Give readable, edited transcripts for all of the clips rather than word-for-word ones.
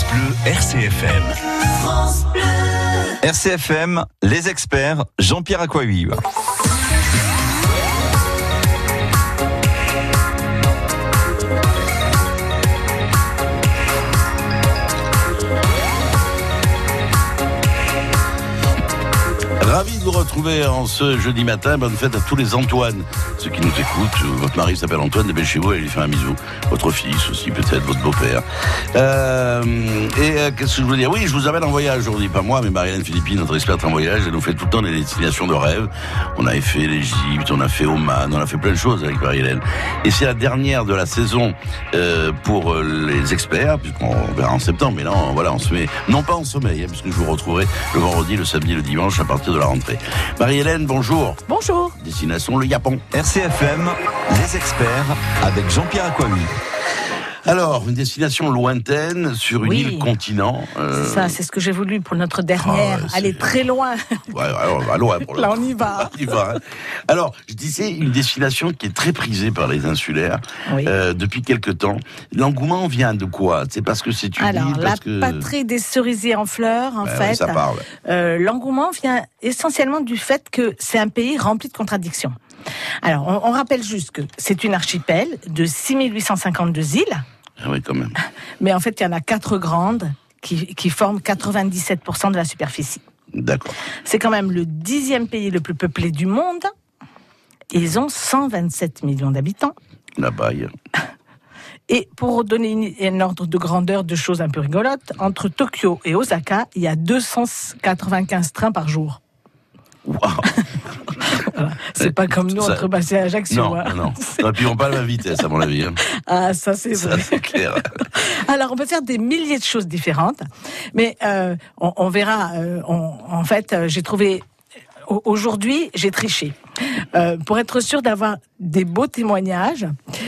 Bleu RCFM. France Bleu. RCFM, les experts, Jean-Pierre Acquaviva. Ravi de vous retrouver en ce jeudi matin. Bonne fête à tous les Antoine. Ceux qui nous écoutent, votre mari s'appelle Antoine, dépêchez-vous, allez lui faire un bisou. Votre fils aussi, peut-être, votre beau-père. Qu'est-ce que je veux dire ? Oui, je vous amène en voyage aujourd'hui. Pas moi, mais Marie-Hélène Philippi, notre experte en voyage. Elle nous fait tout le temps des destinations de rêve. On avait fait l'Égypte, on a fait Oman, on a fait plein de choses avec Marie-Hélène. Et c'est la dernière de la saison pour les experts, puisqu'on verra en septembre. Mais là, voilà, on se met, non pas en sommeil, puisque je vous retrouverai le vendredi, le samedi, le dimanche, à partir de la rentrée. Marie-Hélène, bonjour. Bonjour. Destination le Japon. RCFM, les experts, avec Jean-Pierre Acquaviva. Alors, une destination lointaine sur une île continent. Ça, c'est ce que j'ai voulu pour notre dernière. Aller très loin. Ouais, alors, va loin pour là, on y va. On y va. Hein. Alors, je disais, une destination qui est très prisée par les insulaires depuis quelque temps. L'engouement vient de quoi ? C'est parce que c'est une île, patrie des cerisiers en fleurs, en fait. Ça parle. L'engouement vient essentiellement du fait que c'est un pays rempli de contradictions. Alors, on rappelle juste que c'est une archipel de 6852 îles. Ah oui, quand même. Mais en fait, il y en a 4 grandes qui forment 97% de la superficie. D'accord. C'est quand même le 10e pays le plus peuplé du monde. Ils ont 127 millions d'habitants. La baille. Et pour donner un ordre de grandeur de choses un peu rigolotes, entre Tokyo et Osaka, il y a 295 trains par jour. Wow. Voilà. C'est pas comme nous entre Bastia et Ajaccio. Non. Et puis on parle à la vitesse, à mon avis. Hein. Ah, ça c'est vrai. Ça, c'est clair. Alors on peut faire des milliers de choses différentes, mais on verra. En fait, j'ai trouvé. Aujourd'hui, j'ai triché. Pour être sûr d'avoir des beaux témoignages,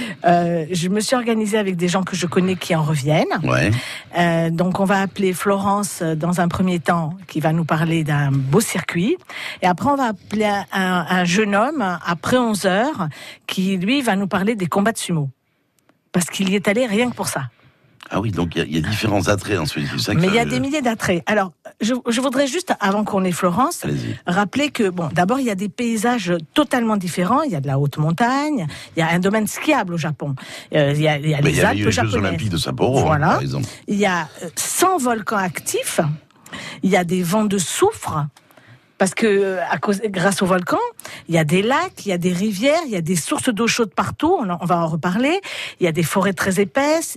je me suis organisée avec des gens que je connais qui en reviennent. Ouais. Donc on va appeler Florence dans un premier temps, qui va nous parler d'un beau circuit. Et après on va appeler un jeune homme après 11h, qui lui va nous parler des combats de sumo. Parce qu'il y est allé rien que pour ça. Ah oui, donc il y a différents attraits ensuite. Mais il y a des milliers d'attraits. Alors, je voudrais juste, avant qu'on ait Florence, rappeler que, d'abord, il y a des paysages totalement différents. Il y a de la haute montagne, il y a un domaine skiable au Japon. Il y a les Alpes japonaises. Il y a les Jeux Olympiques de Sapporo, par exemple. Il y a 100 volcans actifs. Il y a des vents de soufre. Parce que grâce aux volcans, il y a des lacs, il y a des rivières, il y a des sources d'eau chaude partout. On va en reparler. Il y a des forêts très épaisses.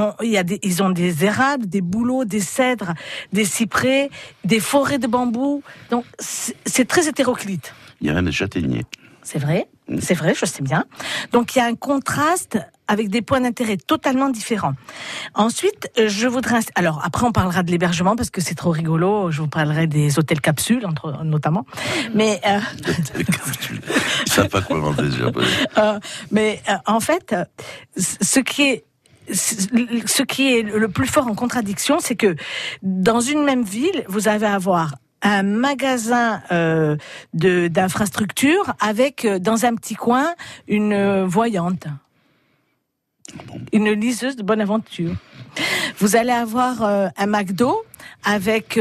Ils ont des érables, des bouleaux, des cèdres, des cyprès, des forêts de bambou. Donc c'est très hétéroclite. Il y a même des châtaigniers. C'est vrai, je sais bien. Donc il y a un contraste avec des points d'intérêt totalement différents. Ensuite, je voudrais... Alors, après, on parlera de l'hébergement, parce que c'est trop rigolo. Je vous parlerai des hôtels capsules, notamment. Mais... Hôtels capsules. Ils savent pas quoi inventer, les Japonais. En fait, ce qui est le plus fort en contradiction, c'est que dans une même ville, vous allez avoir un magasin d'infrastructures avec, dans un petit coin, une voyante. Une liseuse de bonne aventure. Vous allez avoir un McDo avec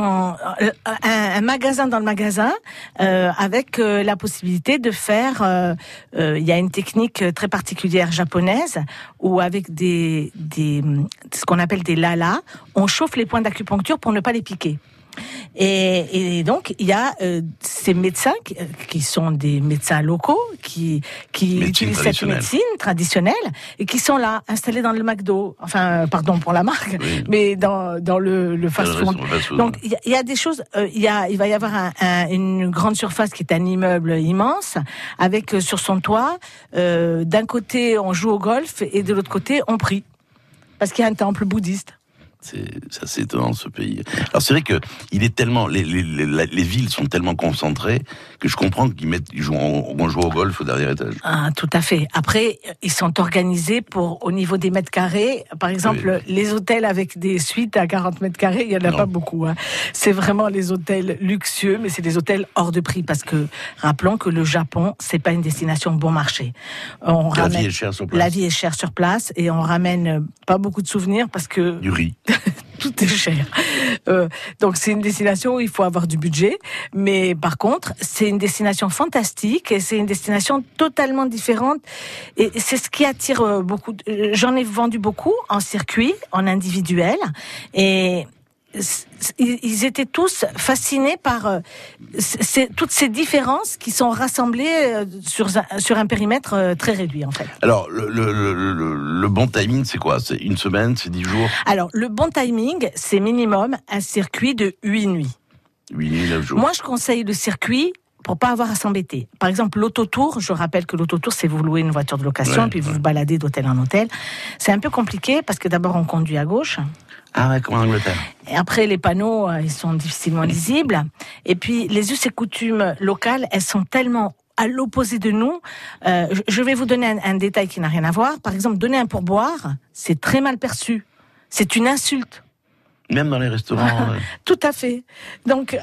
un magasin dans le magasin avec la possibilité de faire. Il y a une technique très particulière japonaise où avec ce qu'on appelle des lalas, on chauffe les points d'acupuncture pour ne pas les piquer. Et donc il y a ces médecins qui sont des médecins locaux qui utilisent cette médecine traditionnelle et qui sont là installés dans le McDo, enfin pardon pour la marque, mais dans le fast-food. Donc il y a des choses, il va y avoir une grande surface qui est un immeuble immense avec sur son toit d'un côté on joue au golf et de l'autre côté on prie parce qu'il y a un temple bouddhiste. C'est assez étonnant, ce pays. Alors c'est vrai que il est tellement, les villes sont tellement concentrées que je comprends on joue au golf au dernier étage. Ah, tout à fait. Après, ils sont organisés au niveau des mètres carrés. Par exemple, les hôtels avec des suites à 40 mètres carrés, il y en a pas beaucoup. Hein. C'est vraiment les hôtels luxueux, mais c'est des hôtels hors de prix parce que rappelons que le Japon, c'est pas une destination bon marché. La vie est chère sur place. La vie est chère sur place et on ramène pas beaucoup de souvenirs parce que du riz. tout est cher. Donc c'est une destination où il faut avoir du budget, mais par contre, c'est une destination fantastique et c'est une destination totalement différente. Et c'est ce qui attire beaucoup. J'en ai vendu beaucoup en circuit, en individuel, et ils étaient tous fascinés par toutes ces différences qui sont rassemblées sur un périmètre très réduit, en fait. Alors, le bon timing, c'est quoi? C'est une semaine, c'est 10 jours? Alors, le bon timing, c'est minimum un circuit de 8 nuits. 8 nuits, 9 jours. Moi, je conseille le circuit pour pas avoir à s'embêter. Par exemple, l'autotour, je rappelle que l'autotour, c'est vous louez une voiture de location, puis vous vous baladez d'hôtel en hôtel. C'est un peu compliqué, parce que d'abord, on conduit à gauche. Ah ouais, comme en Angleterre. Et après, les panneaux, ils sont difficilement lisibles. Et puis, les us et coutumes locales, elles sont tellement à l'opposé de nous. Je vais vous donner un détail qui n'a rien à voir. Par exemple, donner un pourboire, c'est très mal perçu. C'est une insulte. Même dans les restaurants. Tout à fait. Donc,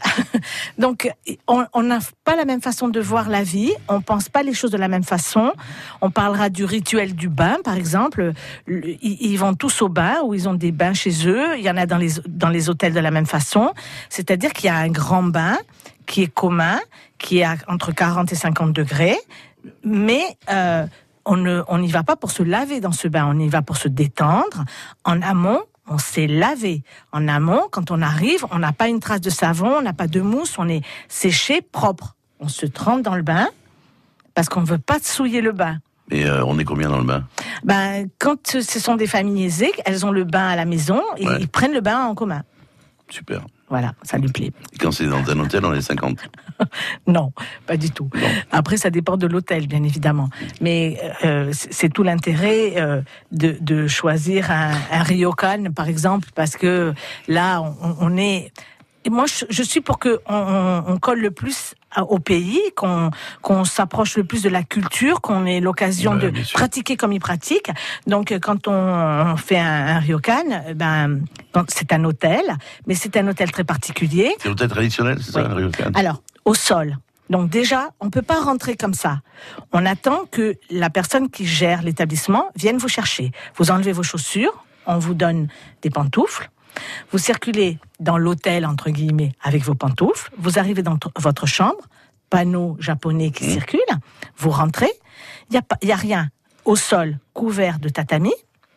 on n'a pas la même façon de voir la vie. On pense pas les choses de la même façon. On parlera du rituel du bain, par exemple. Ils vont tous au bain ou ils ont des bains chez eux. Il y en a dans les hôtels de la même façon. C'est-à-dire qu'il y a un grand bain qui est commun, qui est entre 40 et 50 degrés. Mais on n'y va pas pour se laver dans ce bain. On y va pour se détendre. En amont, on s'est lavé. En amont, quand on arrive, on n'a pas une trace de savon, on n'a pas de mousse, on est séché, propre. On se trempe dans le bain parce qu'on ne veut pas souiller le bain. Et on est combien dans le bain? Quand ce sont des familles aisées, elles ont le bain à la maison et ils prennent le bain en commun. Super. Voilà, ça lui plaît. Et quand c'est dans un hôtel, on est 50? Non, pas du tout. Non. Après, ça dépend de l'hôtel, bien évidemment. Mais c'est tout l'intérêt de choisir un ryokan, par exemple, parce que là, on est... Et moi, je suis pour qu'on colle le plus au pays, qu'on s'approche le plus de la culture, qu'on ait l'occasion de pratiquer comme ils pratiquent. Donc, quand on fait un ryokan, c'est un hôtel, mais c'est un hôtel très particulier. C'est l'hôtel traditionnel, c'est ça, un ryokan? Alors, au sol. Donc déjà, on peut pas rentrer comme ça. On attend que la personne qui gère l'établissement vienne vous chercher. Vous enlevez vos chaussures, on vous donne des pantoufles. Vous circulez dans l'hôtel, entre guillemets, avec vos pantoufles. Vous arrivez dans votre chambre, panneau japonais qui circule. Vous rentrez. Il y a rien au sol couvert de tatami.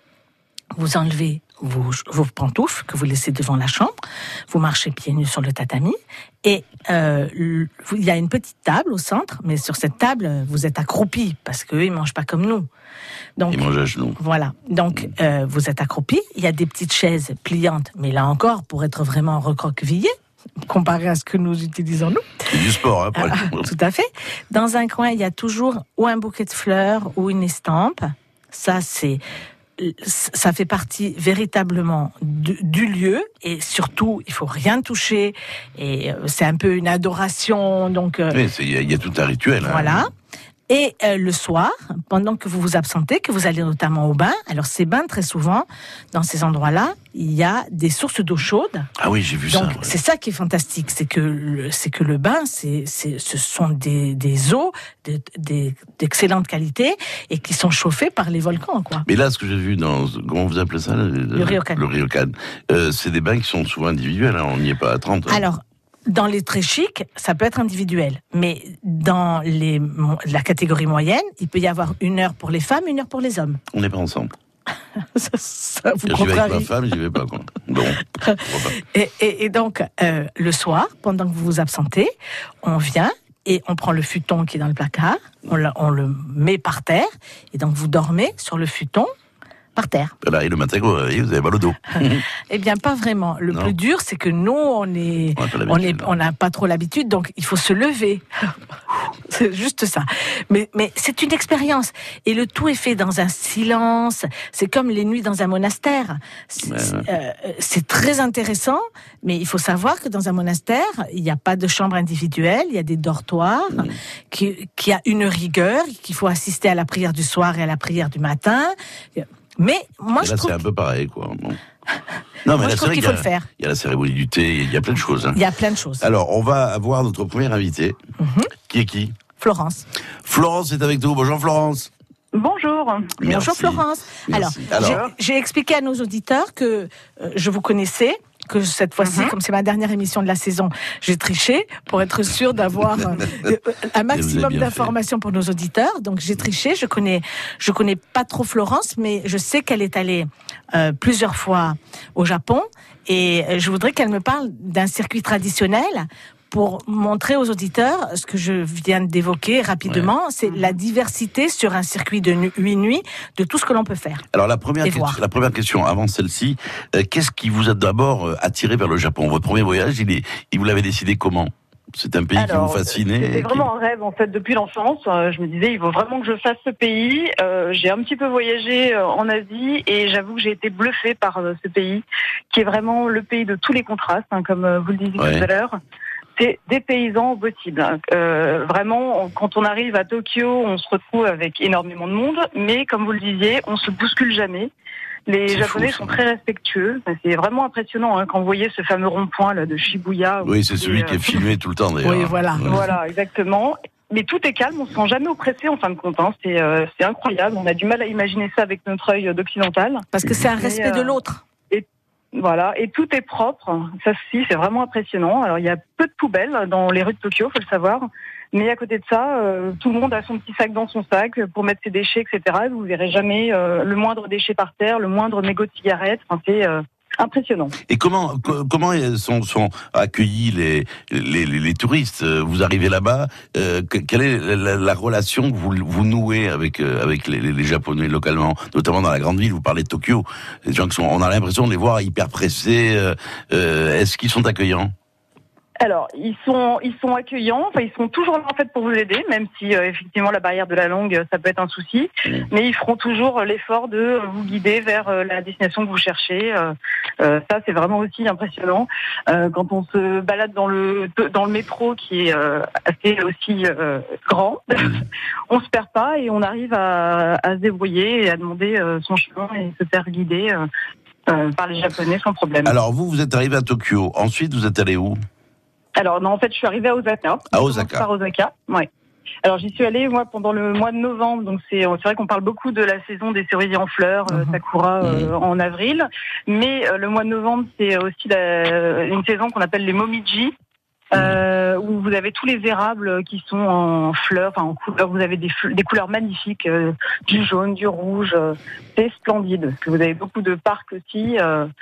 Vous enlevez vos pantoufles que vous laissez devant la chambre. Vous marchez pieds nus sur le tatami. Et il y a une petite table au centre, mais sur cette table, vous êtes accroupi parce qu'eux, ils mangent pas comme nous. Donc, ils mangent à genoux. Voilà. Donc, vous êtes accroupi. Il y a des petites chaises pliantes, mais là encore, pour être vraiment recroquevillé, comparé à ce que nous utilisons nous. C'est du sport, hein. Tout à fait. Dans un coin, il y a toujours ou un bouquet de fleurs ou une estampe. Ça fait partie véritablement du lieu et surtout il faut rien toucher et c'est un peu une adoration donc. Oui, il y a tout un rituel. Voilà. Hein. Et le soir, pendant que vous vous absentez, que vous allez notamment au bain, alors ces bains, très souvent, dans ces endroits-là, il y a des sources d'eau chaude. Ah oui, j'ai vu donc, ça. Ouais. C'est ça qui est fantastique, c'est que le bain, ce sont des eaux d'excellente qualité et qui sont chauffées par les volcans, quoi. Mais là, ce que j'ai vu comment vous appelez ça? Le ryokan. Le ryokan. C'est des bains qui sont souvent individuels, hein, on n'y est pas à 30. Hein. Alors, dans les très chics, ça peut être individuel. Mais dans la catégorie moyenne, il peut y avoir 1 heure pour les femmes, 1 heure pour les hommes. On n'est pas ensemble. ça vous contrarie. J'y vais avec ma femme, j'y vais pas, quoi. Bon. Et donc, le soir, pendant que vous vous absentez, on vient et on prend le futon qui est dans le placard, on le met par terre, et donc vous dormez sur le futon, par terre. Voilà, et le matin, vous avez mal au dos. Eh bien, pas vraiment. Le plus dur, c'est que nous, on n'a pas trop l'habitude, donc il faut se lever. C'est juste ça. Mais c'est une expérience. Et le tout est fait dans un silence. C'est comme les nuits dans un monastère. C'est très intéressant, mais il faut savoir que dans un monastère, il n'y a pas de chambre individuelle, il y a des dortoirs, qui a une rigueur, qu'il faut assister à la prière du soir et à la prière du matin. Mais moi, je trouve c'est un peu pareil, quoi. Bon. Non, mais moi, je trouve qu'il faut le faire. Il y a la cérémonie du thé, il y a plein de choses. Hein. Il y a plein de choses. Alors, on va avoir notre première invitée. Qui est qui? Florence. Florence est avec nous. Bonjour Florence. Bonjour. Merci. Bonjour Florence. Merci. Alors, j'ai expliqué à nos auditeurs que je vous connaissais, que cette fois-ci, comme c'est ma dernière émission de la saison, j'ai triché pour être sûre d'avoir un maximum d'informations pour nos auditeurs. Donc j'ai triché. Je connais pas trop Florence, mais je sais qu'elle est allée plusieurs fois au Japon et je voudrais qu'elle me parle d'un circuit traditionnel pour montrer aux auditeurs ce que je viens d'évoquer rapidement, c'est la diversité sur un circuit de 8 nuits de tout ce que l'on peut faire. Alors la première question avant celle-ci, qu'est-ce qui vous a d'abord attiré vers le Japon ? Votre premier voyage, vous l'avez décidé comment ? C'est un pays qui vous fascinait. C'était vraiment un rêve en fait depuis l'enfance. Je me disais il faut vraiment que je fasse ce pays. J'ai un petit peu voyagé en Asie et j'avoue que j'ai été bluffée par ce pays qui est vraiment le pays de tous les contrastes, comme vous le disiez tout à l'heure. C'est des paysans possibles. Vraiment, quand on arrive à Tokyo, on se retrouve avec énormément de monde, mais comme vous le disiez, on se bouscule jamais. Les Japonais sont très respectueux. C'est vraiment impressionnant quand vous voyez ce fameux rond-point là de Shibuya. Oui, c'est celui qui est filmé tout le temps d'ailleurs. Oui, voilà. Voilà, exactement. Mais tout est calme, on se sent jamais oppressé en fin de compte. C'est incroyable. On a du mal à imaginer ça avec notre œil d'occidental. Parce que c'est un respect de l'autre. Voilà, et tout est propre. Ça aussi, c'est vraiment impressionnant. Alors, il y a peu de poubelles dans les rues de Tokyo, faut le savoir. Mais à côté de ça, tout le monde a son petit sac dans son sac pour mettre ses déchets, etc. Vous verrez jamais le moindre déchet par terre, le moindre mégot de cigarette. C'est impressionnant. Et comment sont accueillis les touristes ? Vous arrivez là-bas, quelle est la relation que vous nouez avec les Japonais localement, notamment dans la grande ville ? Vous parlez de Tokyo, les gens on a l'impression de les voir hyper pressés. Est-ce qu'ils sont accueillants ? Alors, ils sont accueillants. Enfin, ils sont toujours là en fait pour vous aider, même si effectivement la barrière de la langue ça peut être un souci. Mais ils feront toujours l'effort de vous guider vers la destination que vous cherchez. Ça, c'est vraiment aussi impressionnant. Quand on se balade dans le métro, qui est assez aussi grand, on se perd pas et on arrive à se débrouiller et à demander son chemin et se faire guider par les Japonais sans problème. Alors vous êtes arrivé à Tokyo. Ensuite, vous êtes allé où ? Alors non, en fait, je suis arrivée à Osaka. À Osaka. Par Osaka, ouais. Alors j'y suis allée moi pendant le mois de novembre, donc c'est vrai qu'on parle beaucoup de la saison des cerisiers en fleurs, sakura en avril, mais le mois de novembre c'est aussi une saison qu'on appelle les momiji. Où vous avez tous les érables qui sont en fleurs, enfin en couleurs. Vous avez des couleurs magnifiques, du jaune, du rouge. C'est splendide. Parce que vous avez beaucoup de parcs aussi,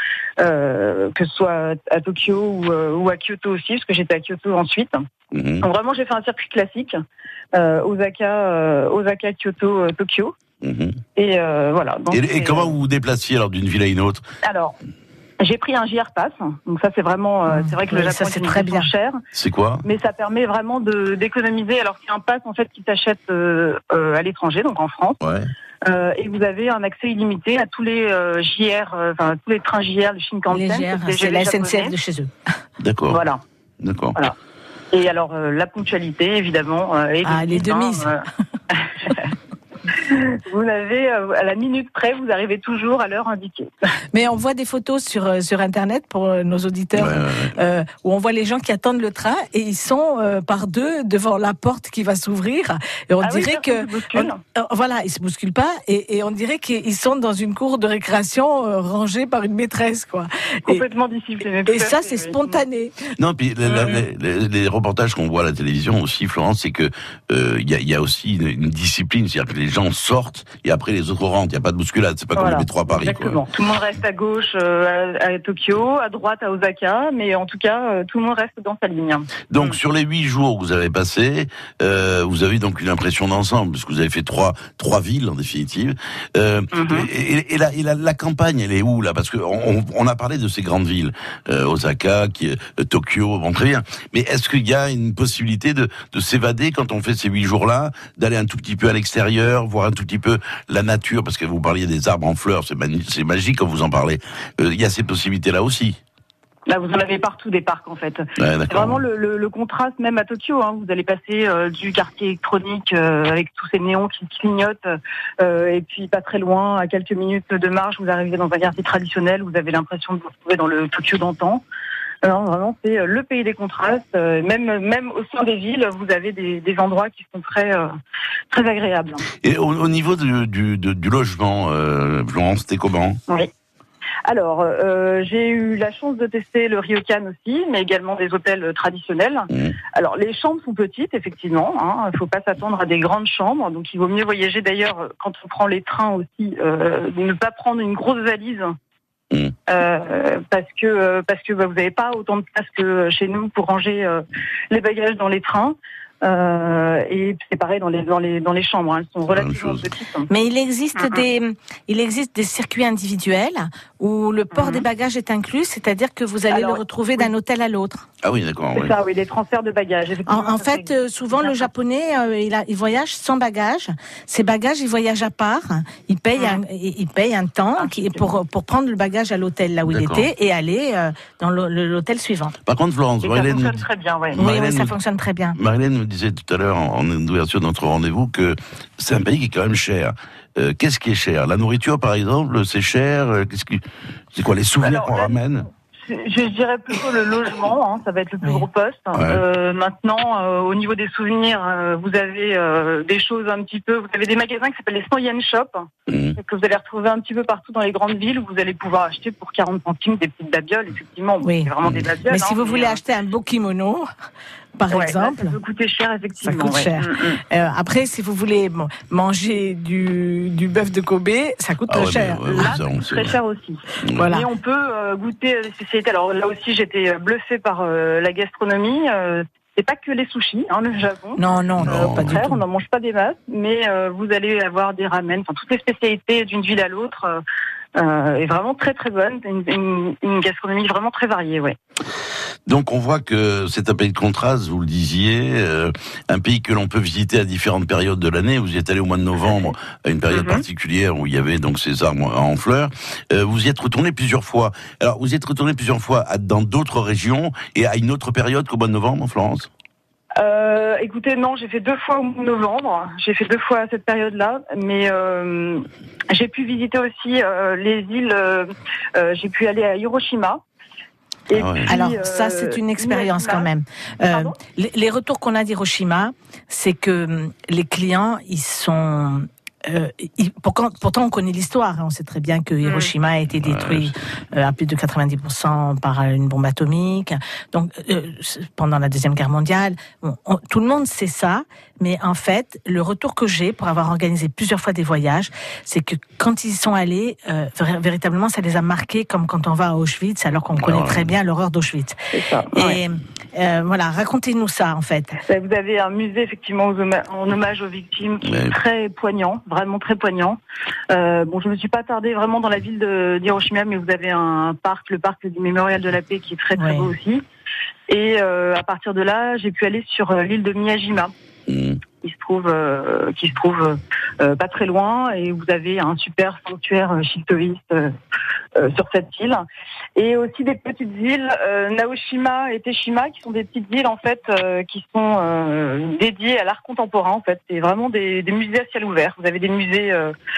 que ce soit à Tokyo ou à Kyoto aussi, parce que j'étais à Kyoto ensuite. Donc vraiment, j'ai fait un circuit classique, Osaka, Kyoto, Tokyo. Et voilà. Donc, et comment vous vous déplaciez alors d'une ville à une autre ? Alors. J'ai pris un JR Pass, donc ça c'est vraiment, c'est vrai que le Japon c'est très bien cher. C'est quoi ? Mais ça permet vraiment d'économiser. Alors c'est un pass en fait qui s'achète à l'étranger, donc en France. Ouais. Et vous avez un accès illimité à tous les JR, tous les trains JR, le Shinkansen. C'est la SNCF de chez eux. D'accord. Voilà. D'accord. Voilà. Et alors la ponctualité évidemment. Les demises. Vous avez, à la minute près, vous arrivez toujours à l'heure indiquée. Mais on voit des photos sur Internet pour nos auditeurs, où on voit les gens qui attendent le train et ils sont par deux devant la porte qui va s'ouvrir. Et on dirait que... Voilà, ils se bousculent pas et on dirait qu'ils sont dans une cour de récréation rangée par une maîtresse, quoi. Complètement discipliné. Et ça, c'est spontané. Non, puis les reportages qu'on voit à la télévision aussi, Florence, c'est que y a aussi une discipline, c'est-à-dire que les gens sortent et après les autres rentrent. Il n'y a pas de bousculade, c'est pas comme le métro à Paris. Exactement. Quoi. Tout le monde reste à gauche à Tokyo, à droite à Osaka, mais en tout cas, tout le monde reste dans sa ligne. Donc sur les 8 jours que vous avez passés, vous avez donc une impression d'ensemble, parce que vous avez fait trois villes en définitive. Et la campagne, elle est où là ? Parce que on a parlé de ces grandes villes, Osaka, Tokyo, bon très bien. Mais est-ce qu'il y a une possibilité de s'évader quand on fait ces 8 jours-là, d'aller un tout petit peu à l'extérieur, voir un tout petit peu la nature, parce que vous parliez des arbres en fleurs, c'est magique quand vous en parlez. Il y a ces possibilités-là aussi. Là, vous en avez partout des parcs, en fait. Ouais, c'est vraiment le contraste, même à Tokyo. Vous allez passer du quartier électronique avec tous ces néons qui clignotent, et puis pas très loin, à quelques minutes de marche, vous arrivez dans un quartier traditionnel. Vous avez l'impression de vous retrouver dans le Tokyo d'antan. Non, vraiment, c'est le pays des contrastes. Même au sein des villes, vous avez des endroits qui sont très agréables. Et au niveau du logement, Florence, c'était comment ? Oui. Alors, j'ai eu la chance de tester le ryokan aussi, mais également des hôtels traditionnels. Alors, les chambres sont petites, effectivement. Il ne faut pas s'attendre à des grandes chambres. Donc, il vaut mieux voyager d'ailleurs quand on prend les trains aussi, ne pas prendre une grosse valise. Parce que vous n'avez pas autant de place que chez nous pour ranger les bagages dans les trains. Et c'est pareil dans les chambres, elles sont relativement petites. Mais il existe des circuits individuels où le port des bagages est inclus, c'est-à-dire que vous allez le retrouver d'un hôtel à l'autre. Ah oui, d'accord. C'est ça, oui, les transferts de bagages. En fait, souvent le japonais, il voyage sans bagages. Ses bagages, il voyage à part. Il paye un temps pour prendre le bagage à l'hôtel là où il était et aller dans l'hôtel suivant. Par contre, Florence, ça fonctionne très bien, ouais. Oui, ça fonctionne très bien. Marilène nous disait tout à l'heure en ouverture de notre rendez-vous que c'est un pays qui est quand même cher. Qu'est-ce qui est cher ? La nourriture, par exemple, c'est cher. C'est quoi les souvenirs qu'on ramène ? Je dirais plutôt le logement, ça va être le plus gros poste. Maintenant, au niveau des souvenirs, vous avez des choses un petit peu. Vous avez des magasins qui s'appellent les 100 yen shop, que vous allez retrouver un petit peu partout dans les grandes villes où vous allez pouvoir acheter pour 40 centimes des petites babioles. Effectivement, c'est vraiment des babioles. Mais si vous voulez acheter un beau kimono, par exemple, ça peut coûter cher, effectivement. Ça coûte cher. Après, si vous voulez manger du bœuf de Kobe, ça coûte très cher. Là, ça coûte très cher aussi. Voilà. Mais on peut goûter les spécialités. Alors là aussi, j'étais bluffée par la gastronomie. C'est pas que les sushis, le Japon. Non, pas du tout. On n'en mange pas des masses, mais vous allez avoir des ramen, toutes les spécialités d'une ville à l'autre. Est vraiment très très bonne, une gastronomie vraiment très variée, ouais. Donc on voit que c'est un pays de contraste, vous le disiez, un pays que l'on peut visiter à différentes périodes de l'année. Vous y êtes allé au mois de novembre, à une période particulière où il y avait donc ces arbres en fleurs. Vous y êtes retourné plusieurs fois. Alors vous y êtes retourné plusieurs fois dans d'autres régions et à une autre période qu'au mois de novembre, Florence ? Écoutez, non, j'ai fait 2 fois au mois de novembre. J'ai fait 2 fois à cette période-là, mais j'ai pu visiter aussi les îles. J'ai pu aller à Hiroshima. Et puis, alors ça, c'est une expérience quand même. Les retours qu'on a d'Hiroshima, c'est que les clients, ils sont... pourtant, on connaît l'histoire. On sait très bien que Hiroshima a été détruit à plus de 90% par une bombe atomique. Donc, pendant la Deuxième Guerre mondiale, tout le monde sait ça. Mais en fait, le retour que j'ai pour avoir organisé plusieurs fois des voyages, c'est que quand ils y sont allés, véritablement, ça les a marqués comme quand on va à Auschwitz, alors qu'on connaît très bien l'horreur d'Auschwitz. C'est ça. Et voilà, racontez-nous ça, en fait. Vous avez un musée, effectivement, en hommage aux victimes qui est très poignant. Vraiment très poignant. Je me suis pas attardée vraiment dans la ville d'Hiroshima, mais vous avez un parc, le parc du Mémorial de la Paix, qui est très très beau aussi. Et à partir de là, j'ai pu aller sur l'île de Miyajima, qui se trouve pas très loin, et vous avez un super sanctuaire shintoïste sur cette île, et aussi des petites îles, Naoshima et Teshima, qui sont des petites îles en fait qui sont dédiées à l'art contemporain. En fait, c'est vraiment des musées à ciel ouvert. Vous avez des musées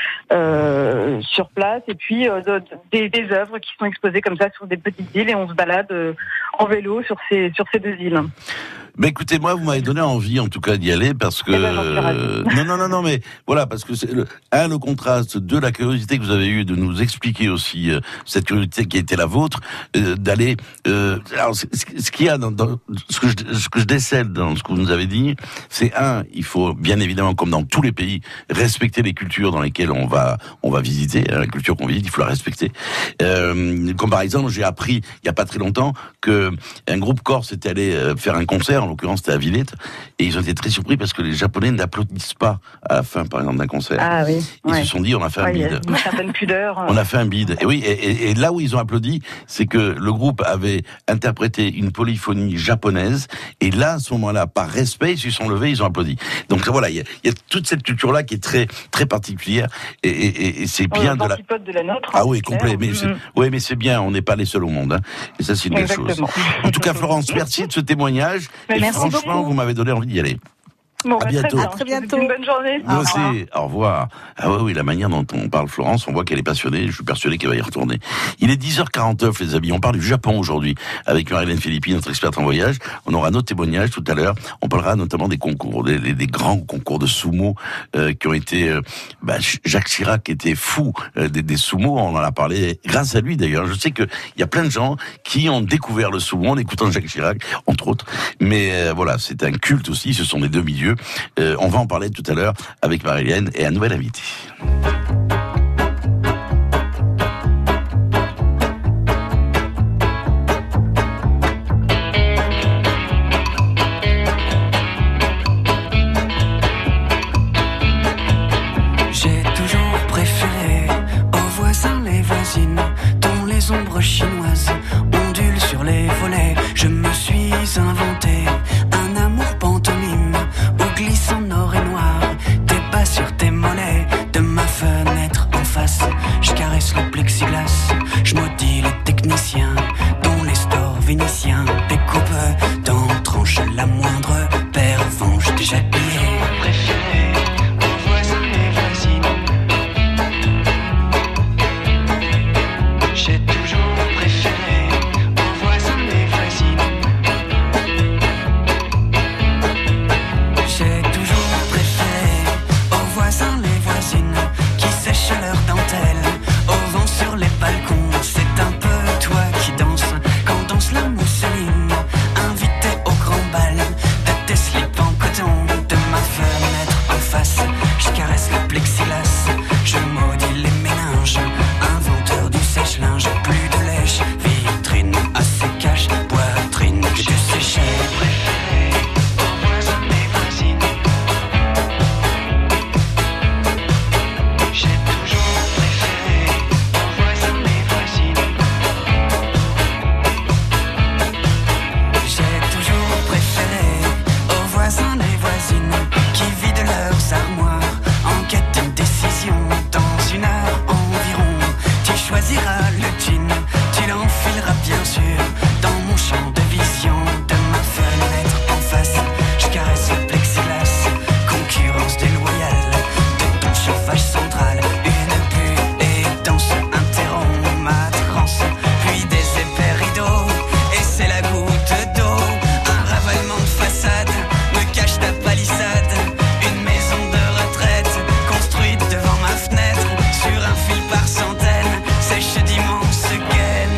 sur place, et puis des œuvres qui sont exposées comme ça sur des petites îles, et on se balade en vélo sur ces 2 îles. Mais écoutez, moi, vous m'avez donné envie, en tout cas, d'y aller, parce que... Non, mais voilà, parce que c'est le contraste de la curiosité que vous avez eue de nous expliquer aussi cette curiosité qui a été la vôtre, d'aller... alors, ce qu'il y a dans ce que je décèle dans ce que vous nous avez dit, c'est il faut bien évidemment, comme dans tous les pays, respecter les cultures dans lesquelles on va visiter, la culture qu'on visite, il faut la respecter. Comme par exemple, j'ai appris, il y a pas très longtemps, que un groupe corse était allé faire un concert. En l'occurrence, c'était à Villette, et ils ont été très surpris parce que les Japonais n'applaudissent pas à la fin, par exemple, d'un concert. Ah oui. Ils se sont dit, on a fait un bide. Une certaine pudeur. On a fait un bide. Et oui, et là où ils ont applaudi, c'est que le groupe avait interprété une polyphonie japonaise, et là, à ce moment-là, par respect, ils se sont levés, ils ont applaudi. Donc voilà, il y a toute cette culture-là qui est très, très particulière, et c'est bien de la nôtre. Ah oui, complet. Mais c'est bien, on n'est pas les seuls au monde. Et ça, c'est une belle chose. En tout cas, Florence, merci de ce témoignage. Et merci franchement, beaucoup. Vous m'avez donné envie d'y aller. Bon, À bientôt. Très, À très bientôt. Une bonne journée. Nous aussi, au revoir. Ah oui, la manière dont on parle Florence, on voit qu'elle est passionnée, je suis persuadé qu'elle va y retourner. Il est 10h49 les amis, on parle du Japon aujourd'hui avec Marie-Hélène Philippi, notre experte en voyage. On aura nos témoignages tout à l'heure, on parlera notamment des concours, des grands concours de sumo qui ont été... Jacques Chirac était fou des sumo, on en a parlé grâce à lui d'ailleurs. Je sais qu'il y a plein de gens qui ont découvert le sumo en écoutant Jacques Chirac, entre autres. Mais voilà, c'est un culte aussi, ce sont des deux milieux. On va en parler tout à l'heure avec Marie-Hélène et un nouvel invité. J'ai toujours préféré aux voisins les voisines dont les ombres chinoises ondulent sur les volets. Je me suis inventé un amour pantomime où glissant nord et noir tes pas sur tes mollets. De ma fenêtre en face, je caresse le plexiglas. Je maudis les techniciens dont les stores vénitiens découpent dans tranches la moindre pervenche déjà pliée. Préféré aux voisins les voisines. J'ai toujours préféré aux voisins les voisines. J'ai toujours préféré aux voisins les voisines qui sèchent leurs dentelles au vent sur les balcons. C'est un peu toi qui danse quand danse la mousseline. Invité au grand bal de tes slips en coton. De ma fenêtre en face, je caresse le plexiglas. Je maudis les méninges, inventeur du sèche-linge. Plus de lèche, vitrine à sécage, poitrine que tu séchais. Aux voisins les voisines. J'ai toujours préféré aux voisins les voisines. J'ai toujours préféré aux voisins les voisines qui vident leurs armoires en quête d'une décision. Dans une heure environ, tu choisiras le jean, tu l'enfileras bien sûr dans mon champ de vision. De ma fenêtre en face, je caresse le plexiglas. Concurrence déloyale de ton chauffage central. Une bulle et danse interrompt ma transe. Puis des épais rideaux, et c'est la goutte d'eau. Un ravalement de façade me cache ta palissade. Une maison de retraite construite devant ma fenêtre. Sur un fil par centaines, sèche d'immenses gaines.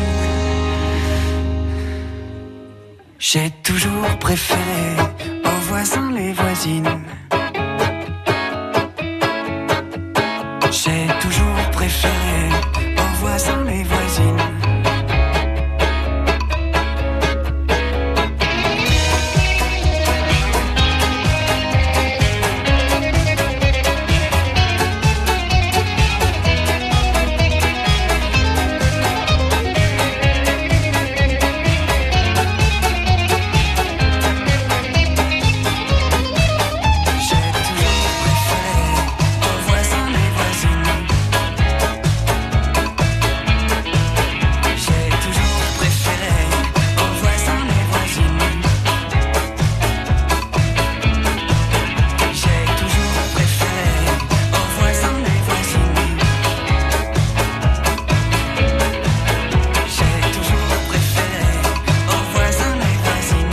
J'ai toujours préféré aux voisins les voisines. J'ai toujours préféré aux voisins les voisines. J'ai toujours préféré aux voisins les voisines. J'ai toujours préféré aux voisins les voisines. J'ai toujours préféré aux voisins les voisines. J'ai toujours préféré aux voisins les voisines.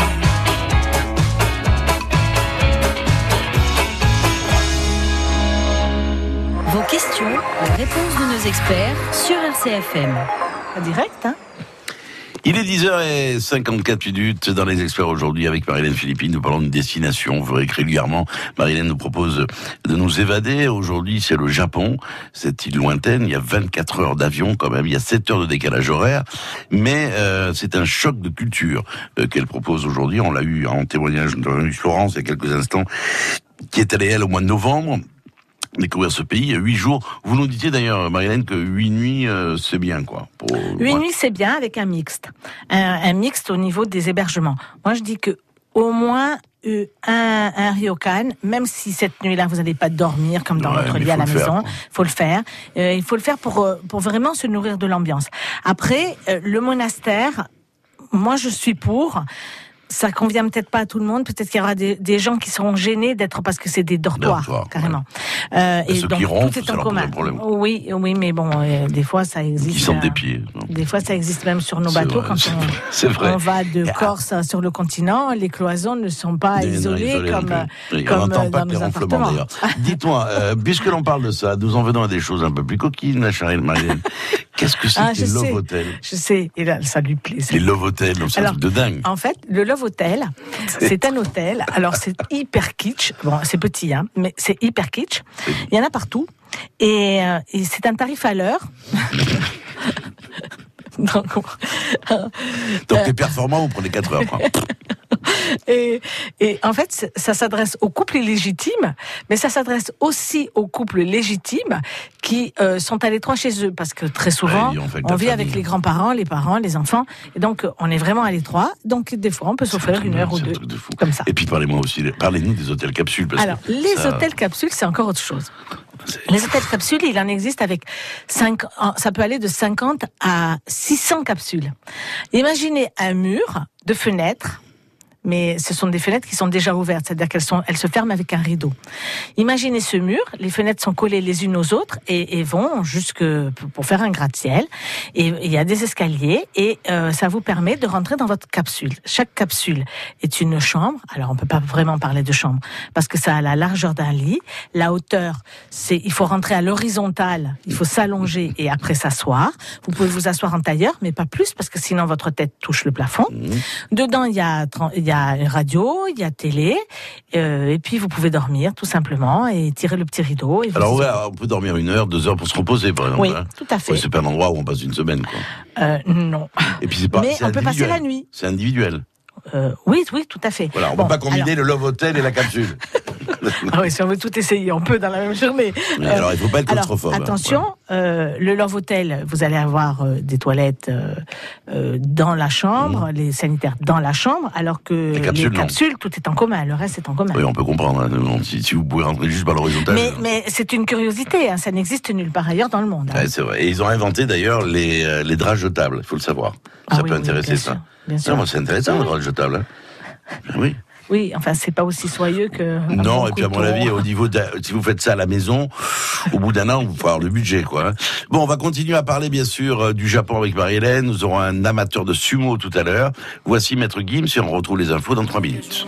Vos questions, les réponses de nos experts sur RCFM. En direct, hein. Il est 10h54 dans Les Experts aujourd'hui avec Marie-Hélène Philippi. Nous parlons d'une destination. Vous verrez que régulièrement, Marie-Hélène nous propose de nous évader. Aujourd'hui, c'est le Japon, cette île lointaine. Il y a 24 heures d'avion quand même. Il y a 7 heures de décalage horaire. Mais c'est un choc de culture qu'elle propose aujourd'hui. On l'a eu en témoignage de Florence il y a quelques instants, qui est allée, elle, au mois de novembre, découvrir ce pays, 8 jours. Vous nous disiez d'ailleurs, Marie-Hélène, que 8 nuits, c'est bien, quoi. 8 nuits, c'est bien, avec un mixte. Un mixte au niveau des hébergements. Moi, je dis que au moins un ryokan, même si cette nuit-là, vous n'allez pas dormir comme dans votre lit à la maison. Faut le faire. Il faut le faire pour vraiment se nourrir de l'ambiance. Après, le monastère, moi, je suis pour. ça convient peut-être pas à tout le monde. Peut-être qu'il y aura des gens qui seront gênés d'être, parce que c'est des dortoirs, carrément. Ouais. Et ceux donc qui ronflent, tout est ça en leur pose commun. un problème. Oui, mais bon, des fois ça existe. Ils sentent des pieds. Des fois ça existe même sur nos C'est bateaux vrai, quand c'est vrai. on va de Corse sur le continent. Les cloisons ne sont pas isolées comme dans nos appartements. D'ailleurs. Dites-moi, puisque l'on parle de ça, nous en venons à des choses un peu plus coquines, Marie-Hélène. Qu'est-ce que c'est que les Love Hotels ? Je sais, et là, ça lui plaît. Les Love Hotels, c'est un truc de dingue. En fait, le Love Hotel, c'est un hôtel. Alors, c'est hyper kitsch. Bon, c'est petit, hein, mais c'est hyper kitsch. Il y en a partout. Et c'est un tarif à l'heure. Donc t'es performant, vous prenez 4 heures. Quoi. Et en fait, ça s'adresse aux couples illégitimes, mais ça s'adresse aussi aux couples légitimes qui sont à l'étroit chez eux, parce que très souvent, on vit avec les grands-parents, les parents, les enfants, et donc on est vraiment à l'étroit. Donc des fois, on peut s'offrir une heure ou deux, comme ça. Et puis parlez-nous des hôtels capsules. Alors, hôtels capsules, c'est encore autre chose. Les hôtels capsules, il en existe avec ça peut aller de 50 à 600 capsules. Imaginez un mur de fenêtres, mais ce sont des fenêtres qui sont déjà ouvertes, c'est-à-dire elles se ferment avec un rideau. Imaginez ce mur, les fenêtres sont collées les unes aux autres et vont jusque pour faire un gratte-ciel. Et il y a des escaliers et ça vous permet de rentrer dans votre capsule. Chaque capsule est une chambre. Alors on peut pas vraiment parler de chambre parce que ça a la largeur d'un lit, la hauteur, il faut rentrer à l'horizontale, il faut s'allonger et après s'asseoir. Vous pouvez vous asseoir en tailleur, mais pas plus parce que sinon votre tête touche le plafond. Dedans il y a une radio, il y a télé, et puis vous pouvez dormir tout simplement et tirer le petit rideau. Alors on peut dormir 1 heure, 2 heures pour se reposer, par exemple. Oui, tout à fait. Ouais, c'est pas un endroit où on passe une semaine, quoi. Non. Et puis mais on peut passer la nuit. C'est individuel. Oui, tout à fait. Voilà, on peut pas combiner le Love Hotel et la capsule. Ah oui, si on veut tout essayer, on peut dans la même journée. Mais alors, il ne faut pas être claustrophobe. Attention, le Love Hotel, vous allez avoir des toilettes dans la chambre, les sanitaires dans la chambre, alors que les capsules, tout est en commun, le reste est en commun. Oui, on peut comprendre. Hein, si vous pouvez rentrer juste par l'horizontale. Mais c'est une curiosité, hein, ça n'existe nulle part ailleurs dans le monde. Hein. Ouais, c'est vrai. Et ils ont inventé d'ailleurs les draps jetables, il faut le savoir. Ça peut intéresser, ça. Bien sûr. Non, moi, c'est intéressant, le drap jetable. Hein. Oui. Oui, enfin, c'est pas aussi soyeux que. Non, et puis à mon avis, au niveau si vous faites ça à la maison, au bout d'un an, vous faut avoir le budget, quoi. Bon, on va continuer à parler, bien sûr, du Japon avec Marie-Hélène. Nous aurons un amateur de sumo tout à l'heure. Voici Maître Gims et on retrouve les infos dans 3 minutes.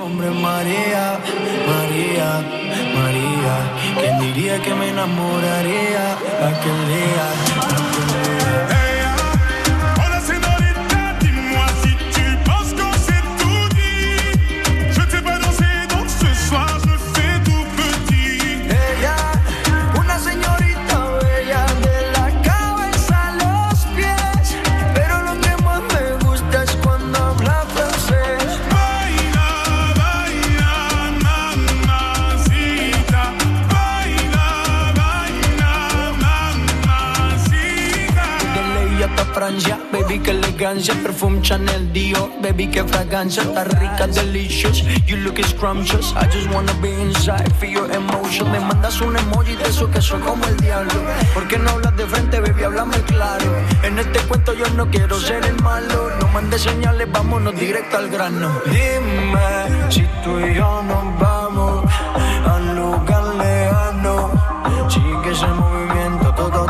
Baby, que elegancia, perfume Chanel, Dior. Baby, que fragancia, está rica, delicious. You look scrumptious, I just wanna be inside, feel your emotion. Me mandas un emoji de eso que soy como el diablo. ¿Por qué no hablas de frente, baby? Háblame claro. En este cuento yo no quiero ser el malo. No mandes señales, vámonos directo al grano. Dime si tú y yo nos vamos al lugar lejano. Sigue ese movimiento,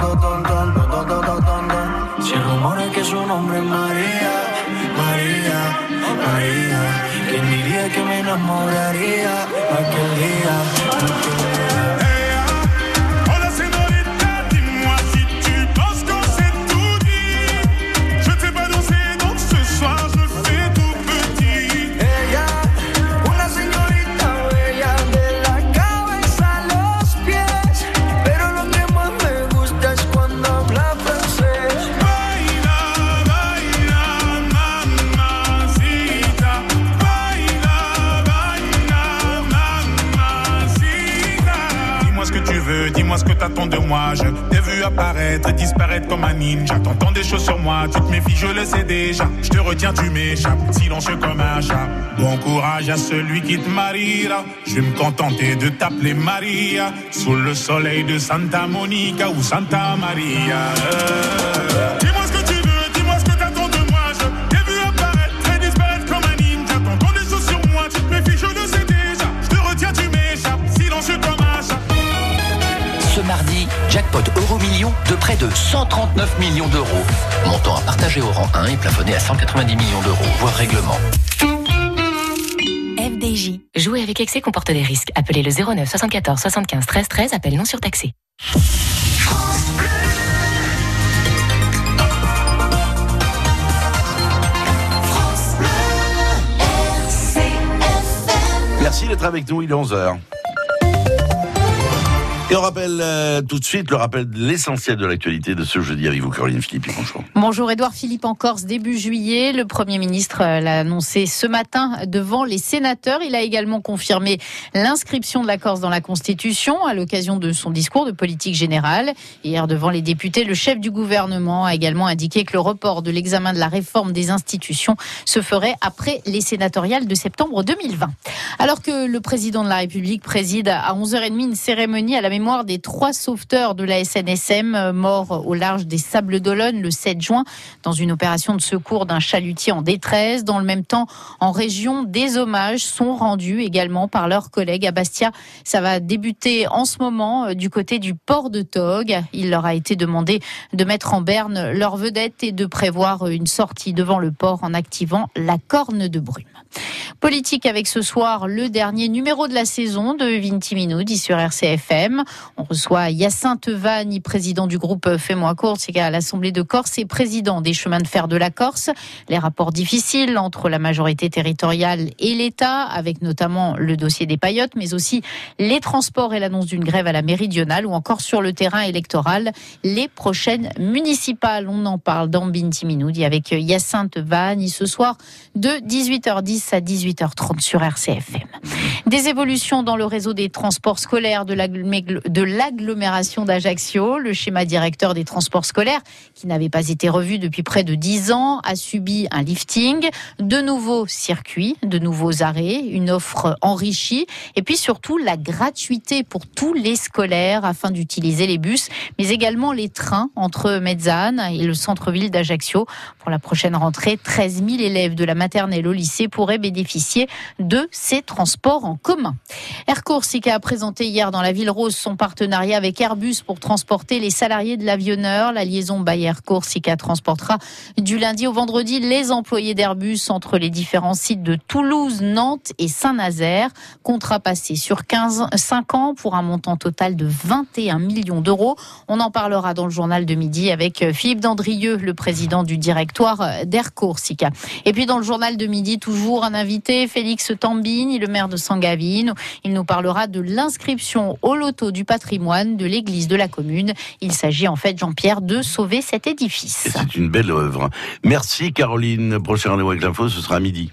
Si rumores que su nombre es María, María, María. ¿Quién diría que me enamoraría aquel día? Hola señorita, dis-moi si tu penses qu'on s'est tout dit. Je t'ai pas dansé, donc ce soir je fais tout petit. Ella, una señorita bella de la cabeza a los pies. Pero lo que más me gusta es cuando habla francés. Dis-moi ce que t'attends de moi. Je t'ai vu apparaître et disparaître comme un ninja. T'entends des choses sur moi, tu te méfies, je le sais déjà. Je te retiens, tu m'échappes, silencieux comme un chat. Bon courage à celui qui te mariera. Je vais me contenter de t'appeler Maria. Sous le soleil de Santa Monica ou Santa Maria. Dis-moi ce que tu veux, dis-moi ce que t'attends de moi. Je t'ai vu apparaître et disparaître comme un ninja. T'entends des choses de 139 millions d'euros. Montant à partager au rang 1 et plafonné à 190 millions d'euros, voire règlement. FDJ. Jouer avec excès comporte des risques. Appelez le 09 74 75 13 13, appel non surtaxé. Merci d'être avec nous, il est 11h. Et on rappelle tout de suite le rappel de l'essentiel de l'actualité de ce jeudi avec vous, Caroline Philippe. Bonjour. Bonjour, Édouard Philippe en Corse, début juillet. Le Premier ministre l'a annoncé ce matin devant les sénateurs. Il a également confirmé l'inscription de la Corse dans la Constitution à l'occasion de son discours de politique générale. Hier, devant les députés, le chef du gouvernement a également indiqué que le report de l'examen de la réforme des institutions se ferait après les sénatoriales de septembre 2020. Alors que le président de la République préside à 11h30 une cérémonie à la mémoire des 3 sauveteurs de la SNSM morts au large des Sables d'Olonne le 7 juin dans une opération de secours d'un chalutier en détresse. Dans le même temps, en région, des hommages sont rendus également par leurs collègues à Bastia. Ça va débuter en ce moment du côté du port de Tog. Il leur a été demandé de mettre en berne leurs vedettes et de prévoir une sortie devant le port en activant la corne de brume. Politique avec ce soir le dernier numéro de la saison de 20 Minutes sur RCFM. On reçoit Hyacinthe Vanni, président du groupe Fais-moi Corse à l'Assemblée de Corse et président des chemins de fer de la Corse. Les rapports difficiles entre la majorité territoriale et l'État, avec notamment le dossier des paillotes, mais aussi les transports et l'annonce d'une grève à la méridionale ou encore sur le terrain électoral, les prochaines municipales. On en parle dans 20 Minutes avec Hyacinthe Vanni ce soir de 18h10 à 18h30 sur RCFM. Des évolutions dans le réseau des transports scolaires de l'agglomération d'Ajaccio. Le schéma directeur des transports scolaires, qui n'avait pas été revu depuis près de 10 ans, a subi un lifting, de nouveaux circuits, de nouveaux arrêts, une offre enrichie et puis surtout la gratuité pour tous les scolaires afin d'utiliser les bus, mais également les trains entre Mezzane et le centre-ville d'Ajaccio. Pour la prochaine rentrée, 13 000 élèves de la maternelle au lycée pourraient bénéficier de ces transports en commun. Air Corsica a présenté hier dans la Ville Rose son partenariat avec Airbus pour transporter les salariés de l'avionneur. La liaison Bayer Corsica transportera du lundi au vendredi les employés d'Airbus entre les différents sites de Toulouse, Nantes et Saint-Nazaire. Contrat passé sur 5 ans pour un montant total de 21 millions d'euros. On en parlera dans le journal de midi avec Philippe Dandrieux, le président du directoire d'Air Corsica. Et puis dans le journal de midi, toujours un invité, Félix Tambini, le maire de Sangavine. Il nous parlera de l'inscription au loto du patrimoine de l'église de la commune. Il s'agit en fait, Jean-Pierre, de sauver cet édifice. Et c'est une belle œuvre. Merci Caroline. Prochain rendez-vous avec l'info, ce sera à midi.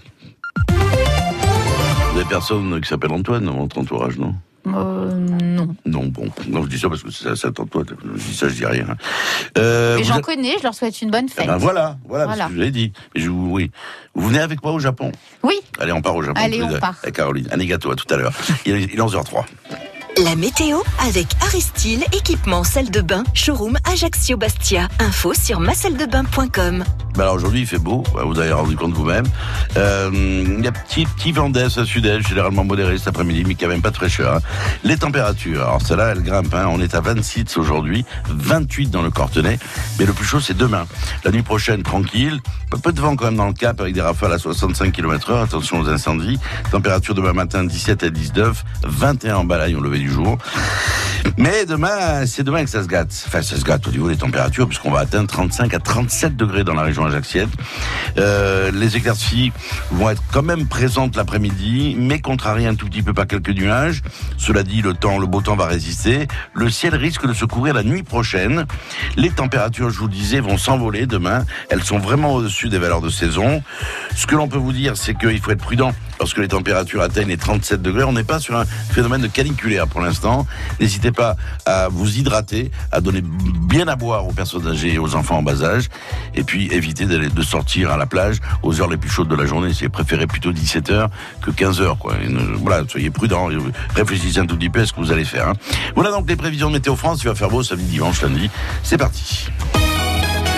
Vous avez personne qui s'appelle Antoine dans votre entourage, non ? Non. Non, bon. Non, je dis ça parce que ça t'Antoine. Je dis ça, je dis rien. Mais j'en connais, je leur souhaite une bonne fête. Voilà, ce que je vous ai dit. Oui. Vous venez avec moi au Japon ? Oui. Allez, on part au Japon. Allez, on part. Avec Caroline. Arigato, à tout à l'heure. Il est 11h03. La météo avec Aristil, équipement salle de bain, showroom Ajaccio Bastia. Info sur masalledebain.com. Alors aujourd'hui il fait beau, vous avez rendu compte vous-même. Il y a petit vent d'est à sud-est, généralement modéré cet après-midi, mais quand même pas de fraîcheur. Les températures, alors celle-là elle grimpe, on est à 26 aujourd'hui, 28 dans le Cortenay, mais le plus chaud c'est demain. La nuit prochaine tranquille, un peu de vent quand même dans le Cap avec des rafales à 65 km/h, attention aux incendies. Température demain matin 17 à 19, 21 en Balagne au lever du jour. Mais demain, c'est demain que ça se gâte. Enfin, ça se gâte au niveau des températures, puisqu'on va atteindre 35 à 37 degrés dans la région ajaxienne. Les éclaircies vont être quand même présentes l'après-midi, mais contrariées un tout petit peu par quelques nuages. Cela dit, le beau temps va résister. Le ciel risque de se couvrir la nuit prochaine. Les températures, je vous le disais, vont s'envoler demain. Elles sont vraiment au-dessus des valeurs de saison. Ce que l'on peut vous dire, c'est qu'il faut être prudent lorsque les températures atteignent les 37 degrés. On n'est pas sur un phénomène de caniculaire pour l'instant. N'hésitez pas à vous hydrater, à donner bien à boire aux personnes âgées et aux enfants en bas âge, et puis éviter de sortir à la plage aux heures les plus chaudes de la journée. C'est préféré plutôt 17h que 15h, quoi. Voilà, soyez prudents, réfléchissez un tout petit peu à ce que vous allez faire. Voilà donc les prévisions de Météo France. Il va faire beau samedi, dimanche, lundi. C'est parti.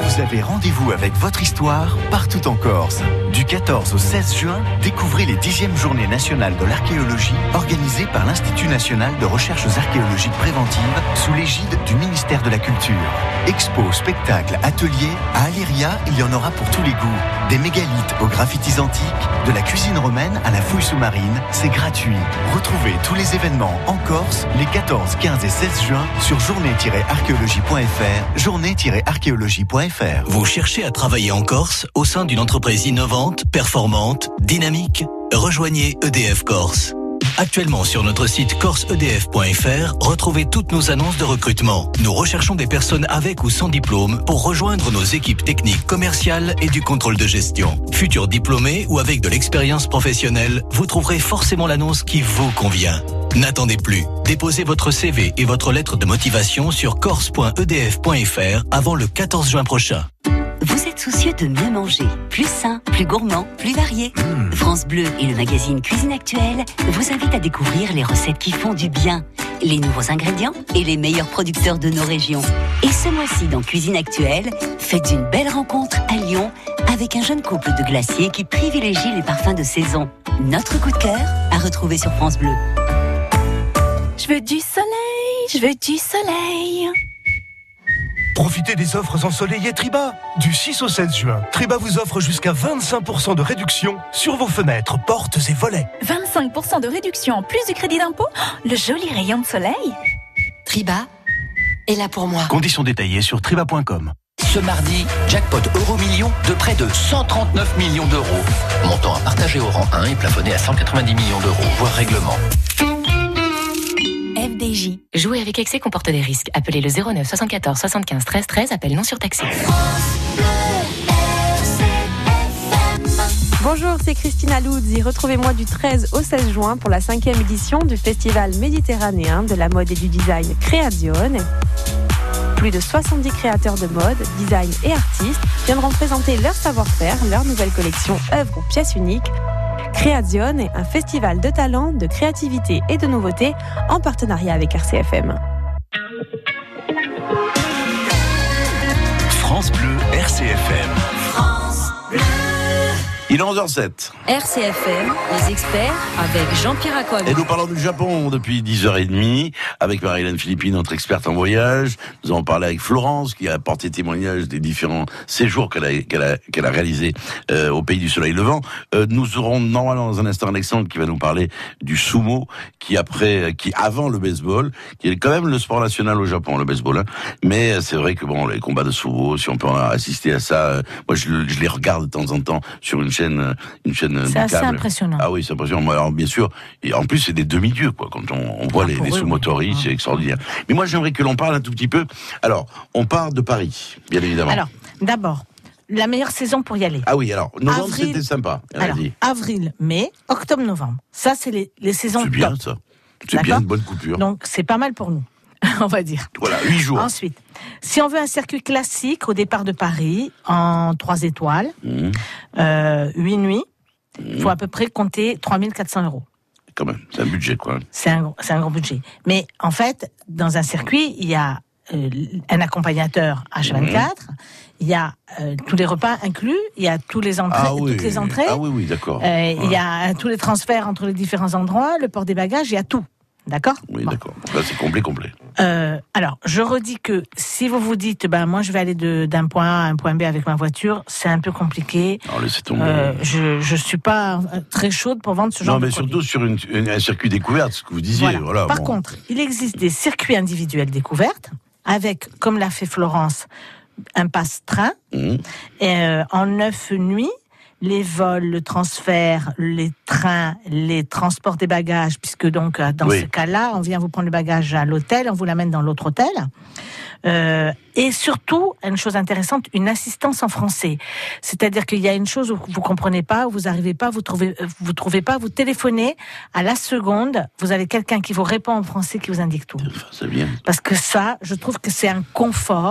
Vous avez rendez-vous avec votre histoire partout en Corse. Du 14 au 16 juin, découvrez les 10e journées nationales de l'archéologie organisées par l'Institut national de recherches archéologiques préventives sous l'égide du ministère de la Culture. Expos, spectacles, ateliers, à Aléria, il y en aura pour tous les goûts. Des mégalithes aux graffitis antiques, de la cuisine romaine à la fouille sous-marine, c'est gratuit. Retrouvez tous les événements en Corse les 14, 15 et 16 juin sur journée-archéologie.fr, journée-archéologie.fr. Vous cherchez à travailler en Corse au sein d'une entreprise innovante, performante, dynamique? Rejoignez EDF Corse. Actuellement sur notre site corseedf.fr, retrouvez toutes nos annonces de recrutement. Nous recherchons des personnes avec ou sans diplôme pour rejoindre nos équipes techniques, commerciales et du contrôle de gestion. Futurs diplômés ou avec de l'expérience professionnelle, vous trouverez forcément l'annonce qui vous convient. N'attendez plus. Déposez votre CV et votre lettre de motivation sur corse.edf.fr avant le 14 juin prochain. Vous êtes soucieux de mieux manger, plus sain, plus gourmand, plus varié. France Bleu et le magazine Cuisine Actuelle vous invitent à découvrir les recettes qui font du bien, les nouveaux ingrédients et les meilleurs producteurs de nos régions. Et ce mois-ci dans Cuisine Actuelle, faites une belle rencontre à Lyon avec un jeune couple de glaciers qui privilégie les parfums de saison. Notre coup de cœur à retrouver sur France Bleu. Je veux du soleil, je veux du soleil. Profitez des offres ensoleillées Triba. Du 6 au 16 juin, Triba vous offre jusqu'à 25% de réduction sur vos fenêtres, portes et volets. 25% de réduction en plus du crédit d'impôt. Le joli rayon de soleil. Triba est là pour moi. Conditions détaillées sur triba.com. Ce mardi, jackpot Euro-Million de près de 139 millions d'euros. Montant à partager au rang 1 et plafonné à 190 millions d'euros, voire règlement. FDJ. Jouer avec excès comporte des risques. Appelez le 09 74 75 13 13, appel non surtaxé. Bonjour, c'est Christina Luzzi. Retrouvez-moi du 13 au 16 juin pour la 5e édition du Festival méditerranéen de la mode et du design Creazione. Plus de 70 créateurs de mode, design et artistes viendront présenter leur savoir-faire, leur nouvelle collection œuvres ou pièces uniques. Creazione est un festival de talent, de créativité et de nouveautés en partenariat avec RCFM. France Bleu, RCFM. France Bleu. Il est 11h07. RCFM, les experts avec Jean-Pierre Aquaviva. Et nous parlons du Japon depuis 10h30 avec Marie-Hélène Philippine, notre experte en voyage. Nous avons parlé avec Florence qui a porté témoignage des différents séjours qu'elle a réalisés au pays du soleil levant. Nous aurons normalement dans un instant Alexandre qui va nous parler du sumo qui avant le baseball, qui est quand même le sport national au Japon, le baseball. Hein. Mais c'est vrai que bon, les combats de sumo, si on peut assister à ça, moi je les regarde de temps en temps sur une chaîne c'est assez impressionnant. Ah oui, c'est impressionnant. Alors, bien sûr, et en plus, c'est des demi-dieux, quoi. Quand on voit les sumotori, c'est extraordinaire. Mais moi, j'aimerais que l'on parle un tout petit peu. Alors, on part de Paris, bien évidemment. Alors, d'abord, la meilleure saison pour y aller. Ah oui, alors, novembre, c'était sympa. Alors, avril, mai, octobre, novembre. Ça, c'est les saisons top. C'est bien, ça. C'est bien, une bonne coupure. Donc, c'est pas mal pour nous. On va dire. Voilà, 8 jours. Ensuite, si on veut un circuit classique au départ de Paris, en 3 étoiles, 8 nuits, il faut à peu près compter 3 400 €. Quand même, c'est un budget, quoi. C'est un gros budget. Mais en fait, dans un circuit, il y a un accompagnateur H24, il y a tous les repas inclus, il y a toutes les entrées. Ah oui, d'accord. Il y a tous les transferts entre les différents endroits, le port des bagages, il y a tout. D'accord ? Oui, d'accord. Là, c'est complet. Alors, je redis que si vous vous dites, moi, je vais aller d'un point A à un point B avec ma voiture, c'est un peu compliqué. Alors, laissez tomber. Je suis pas très chaude pour vendre ce genre de produit. Non, mais surtout sur un circuit découverte, ce que vous disiez. Voilà. Par contre, il existe des circuits individuels découvertes, avec, comme l'a fait Florence, un passe-train, en 9 nuits, les vols, le transfert, les trains, les transports des bagages, puisque donc dans ce cas-là, on vient vous prendre le bagage à l'hôtel, on vous l'amène dans l'autre hôtel. Et surtout, une chose intéressante, une assistance en français. C'est-à-dire qu'il y a une chose où vous comprenez pas, où vous arrivez pas, vous trouvez pas, vous téléphonez à la seconde, vous avez quelqu'un qui vous répond en français, qui vous indique tout. C'est bien. Parce que ça, je trouve que c'est un confort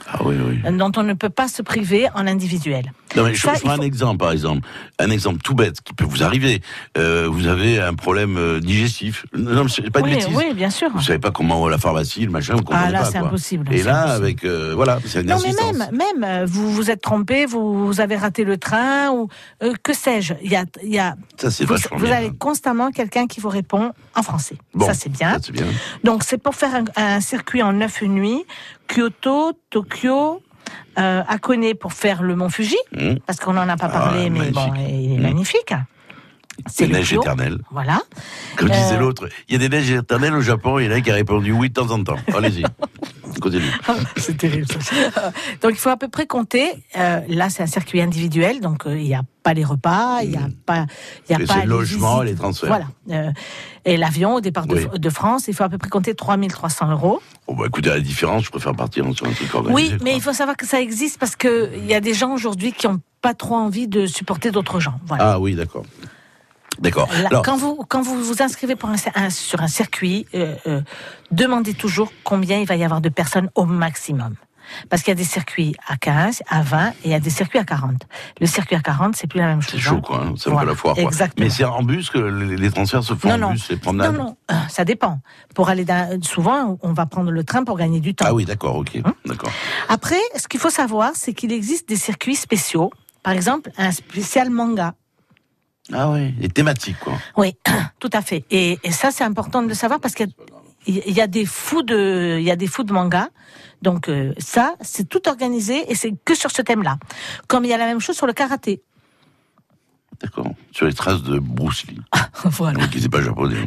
Ah oui, oui. Dont on ne peut pas se priver en individuel. Non, mais je prends un exemple, par exemple. Un exemple tout bête qui peut vous arriver. Vous avez un problème digestif. Non, mais c'est pas une bêtise. Oui, bien sûr. Vous savez pas comment la pharmacie, le machin, vous comprenez pas. Ah là, c'est impossible. Et là, avec, voilà, c'est une insistance. Non, mais même, vous vous êtes trompé, vous avez raté le train, ou que sais-je. Il y a ça, c'est vachement vous bien. avez constamment quelqu'un qui vous répond en français. Bon, ça, c'est bien. Ça, c'est bien. Donc, c'est pour faire un circuit en 9 nuits. Kyoto, Tokyo, Hakone pour faire le mont Fuji, parce qu'on n'en a pas parlé, mais bon, il est magnifique. C'est neige éternelle. Voilà. Comme disait l'autre, il y a des neiges éternelles au Japon, il y en a qui a répondu oui de temps en temps. Allez-y. Continue. C'est terrible ça. Donc il faut à peu près compter. Là, c'est un circuit individuel, donc il n'y a pas les repas, il n'y a pas, c'est le logement et les transferts. Voilà. Et l'avion au départ de France, il faut à peu près compter 3 300 €. Bon, bah, écoutez, à la différence, je préfère partir sur un truc organisé. Oui, mais il faut savoir que ça existe parce que il y a des gens aujourd'hui qui n'ont pas trop envie de supporter d'autres gens. Voilà. Ah oui, d'accord. D'accord. Là, alors, quand vous vous inscrivez sur un circuit, demandez toujours combien il va y avoir de personnes au maximum. Parce qu'il y a des circuits à 15, à 20 et il y a des circuits à 40. Le circuit à 40, c'est plus la même chose. C'est chaud, quoi. Hein. C'est un peu la foire, quoi. Exactement. Mais c'est en bus que les transferts se font en bus, les promenades. Non, ça dépend. Pour aller souvent, on va prendre le train pour gagner du temps. Ah oui, d'accord, ok. D'accord. Après, ce qu'il faut savoir, c'est qu'il existe des circuits spéciaux. Par exemple, un spécial manga. Ah oui, et thématique, quoi. Oui, tout à fait. Et ça, c'est important de le savoir parce qu'il y a des fous de manga. Donc ça, c'est tout organisé et c'est que sur ce thème-là. Comme il y a la même chose sur le karaté. D'accord. Sur les traces de Bruce Lee. Voilà. Donc, il n'est pas japonais.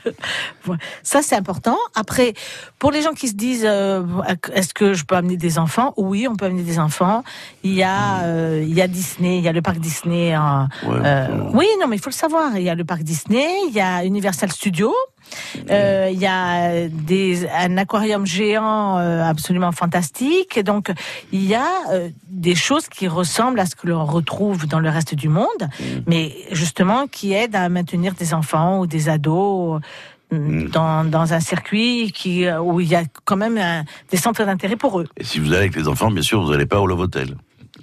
Ça, c'est important. Après, pour les gens qui se disent, est-ce que je peux amener des enfants ? Oui, on peut amener des enfants. Il y a Disney, il y a le parc Disney. Oui, non, mais il faut le savoir. Il y a le parc Disney, il y a Universal Studios. Il y a un aquarium géant absolument fantastique. Donc, il y a des choses qui ressemblent à ce que l'on retrouve dans le reste du monde, mais justement qui aident à maintenir des enfants ou des ados dans un circuit où il y a quand même des centres d'intérêt pour eux. Et si vous allez avec les enfants, bien sûr, vous n'allez pas au Love Hotel.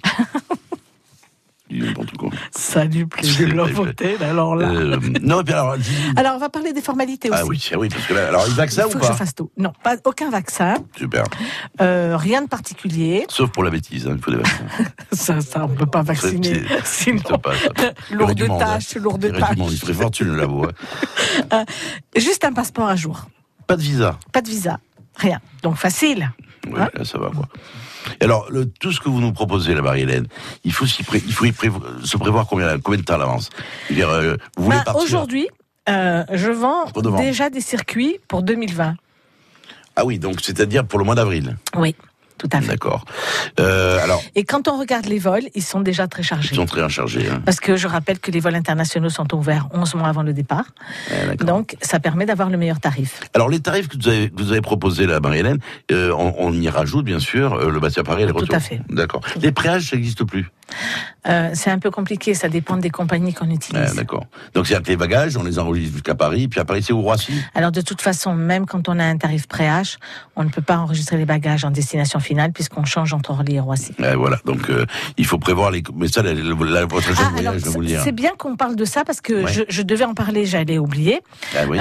N'importe quoi. Ça lui plaît de Love Hotel, alors là. Non, et puis alors. Alors, on va parler des formalités aussi. Ah oui, parce que là, alors, il vaccin ou pas ? Il faut que je fasse tout. Non, aucun vaccin. Super. Rien de particulier. Sauf pour la bêtise, il faut des vaccins. ça, on ne peut pas vacciner. Sinon, lourd de tâches. Il ferait fortune, là-bas. Juste un passeport à jour. Pas de visa. Pas de visa. Rien. Donc, facile. Oui, là, ça va, quoi. Alors, tout ce que vous nous proposez, la Marie-Hélène, il faut se prévoir combien de temps à l'avance. Vous voulez partir aujourd'hui, je vends déjà des circuits pour 2020. Ah oui, donc c'est-à-dire pour le mois d'avril. Oui. Tout à fait. D'accord. Et quand on regarde les vols, ils sont déjà très chargés. Ils sont très chargés. Hein. Parce que je rappelle que les vols internationaux sont ouverts 11 mois avant le départ. Donc, ça permet d'avoir le meilleur tarif. Alors, les tarifs que vous avez proposés, là, Marie-Hélène, on y rajoute, bien sûr, le Bastia-Paris et les retours. Tout à fait. D'accord. Les péages, ça n'existe plus. C'est un peu compliqué, ça dépend des compagnies qu'on utilise. D'accord. Donc, c'est-à-dire que les bagages, on les enregistre jusqu'à Paris, puis à Paris, c'est au Roissy. Alors, de toute façon, même quand on a un tarif pré-H, on ne peut pas enregistrer les bagages en destination finale, puisqu'on change entre Orly et Roissy. Voilà, donc il faut prévoir les... Mais ça, votre agent de voyage, je vais vous le dire. C'est bien qu'on parle de ça, parce que je devais en parler, j'allais oublier. Ah oui.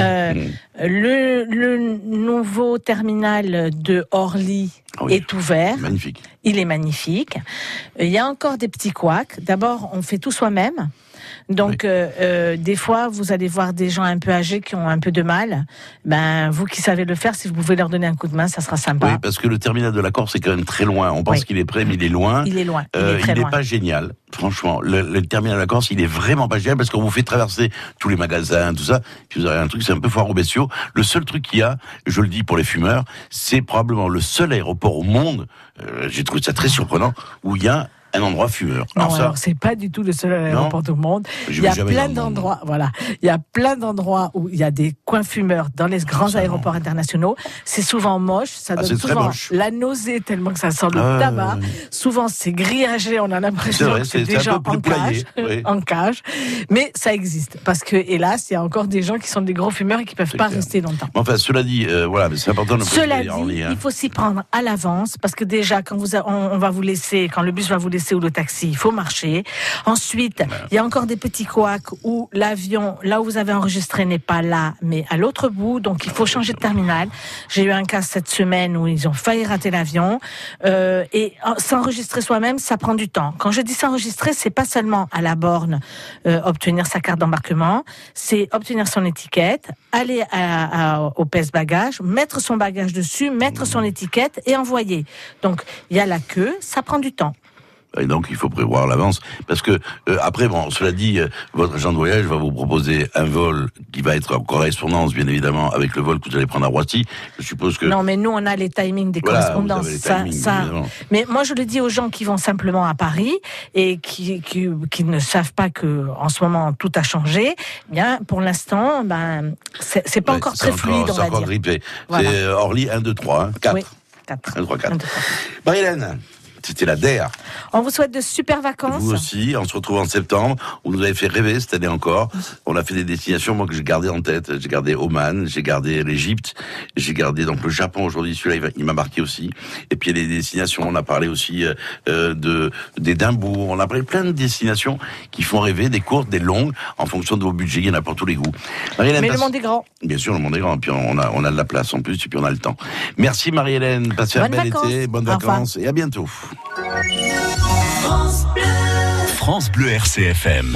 Le nouveau terminal de Orly est ouvert. Magnifique. Il est magnifique. Il y a encore des petits couacs. D'abord, on fait tout soi-même. Donc, des fois, vous allez voir des gens un peu âgés qui ont un peu de mal. Ben, vous qui savez le faire, si vous pouvez leur donner un coup de main, ça sera sympa. Oui, parce que le terminal de la Corse est quand même très loin. On pense qu'il est près, mais il est loin. Il est loin. Il n'est pas génial. Franchement, le terminal de la Corse, il est vraiment pas génial parce qu'on vous fait traverser tous les magasins, tout ça. Puis vous avez un truc, c'est un peu foire aux bestiaux. Le seul truc qu'il y a, je le dis pour les fumeurs, c'est probablement le seul aéroport au monde, j'ai trouvé ça très surprenant, où il y a un endroit fumeur. Non, alors c'est pas du tout le seul aéroport au monde. Il y a plein d'endroits, voilà. Il y a plein d'endroits où il y a des coins fumeurs dans les grands aéroports internationaux. C'est souvent moche, ça donne souvent la nausée tellement que ça sent le tabac. Souvent c'est grillagé, on a l'impression que c'est des gens en cage. Mais ça existe parce que hélas, il y a encore des gens qui sont des gros fumeurs et qui peuvent pas rester longtemps. Enfin, cela dit, voilà, mais c'est important de Cela dit, il faut s'y prendre à l'avance parce que déjà quand on va vous laisser, quand le bus va vous laisser ou le taxi, il faut marcher. Ensuite, il y a encore des petits couacs où l'avion, là où vous avez enregistré, n'est pas là, mais à l'autre bout. Donc, il faut changer de terminal. J'ai eu un cas cette semaine où ils ont failli rater l'avion. Et s'enregistrer soi-même, ça prend du temps. Quand je dis s'enregistrer, c'est pas seulement à la borne obtenir sa carte d'embarquement, c'est obtenir son étiquette, aller au pèse-bagages, mettre son bagage dessus, mettre son étiquette et envoyer. Donc, il y a la queue, ça prend du temps. Et donc, il faut prévoir à l'avance. Parce que, après, bon, cela dit, votre agent de voyage va vous proposer un vol qui va être en correspondance, bien évidemment, avec le vol que vous allez prendre à Roissy. Je suppose que... Non, mais nous, on a les timings des correspondances. Mais moi, je le dis aux gens qui vont simplement à Paris et qui ne savent pas que, en ce moment, tout a changé. Bien, pour l'instant, c'est pas encore très fluide, on va dire. C'est encore grippé. Voilà. C'est Orly 1, 2, 3, hein, 4. Oui, 4. 1, 2, 3, 4. Marie-Hélène, c'était la DER. On vous souhaite de super vacances. Vous aussi, on se retrouve en septembre. Vous nous avez fait rêver cette année encore. On a fait des destinations, moi, que j'ai gardées en tête. J'ai gardé Oman, j'ai gardé l'Égypte, j'ai gardé donc le Japon aujourd'hui. Celui-là, il m'a marqué aussi. Et puis il y a des destinations, on a parlé aussi d'Édimbourg. On a parlé plein de destinations qui font rêver, des courtes, des longues, en fonction de vos budgets. Il y en a pour tous les goûts. Mais le monde est grand. Bien sûr, le monde est grand. Et puis on a de la place en plus, et puis on a le temps. Merci Marie-Hélène. Passez un bel été, bonnes vacances et à bientôt. France Bleu RCFM.